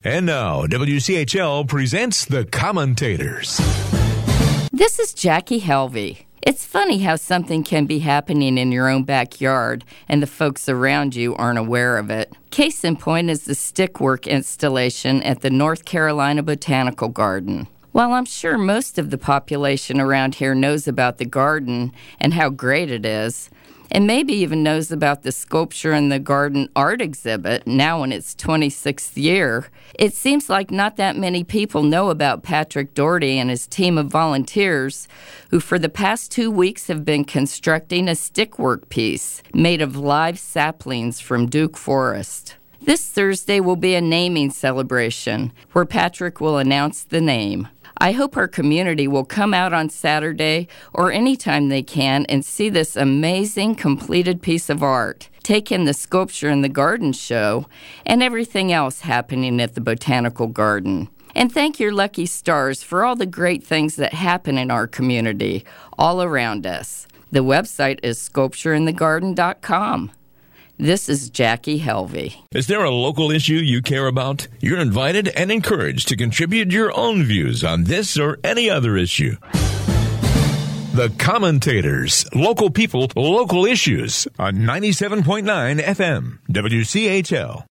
And now, WCHL presents The Commentators. This is Jackie Helvey. It's funny how something can be happening in your own backyard and the folks around you aren't aware of it. Case in point is the stickwork installation at the North Carolina Botanical Garden. While I'm sure most of the population around here knows about the garden and how great it is, and maybe even knows about the Sculpture in the Garden art exhibit, now in its 26th year, it seems like not that many people know about Patrick Doherty and his team of volunteers who for the past 2 weeks have been constructing a stickwork piece made of live saplings from Duke Forest. This Thursday will be a naming celebration where Patrick will announce the name. I hope our community will come out on Saturday or anytime they can and see this amazing completed piece of art, take in the Sculpture in the Garden show, and everything else happening at the Botanical Garden. And thank your lucky stars for all the great things that happen in our community, all around us. The website is sculptureinthegarden.com. This is Jackie Helvey. Is there a local issue you care about? You're invited and encouraged to contribute your own views on this or any other issue. The Commentators, local people, local issues on 97.9 FM, WCHL.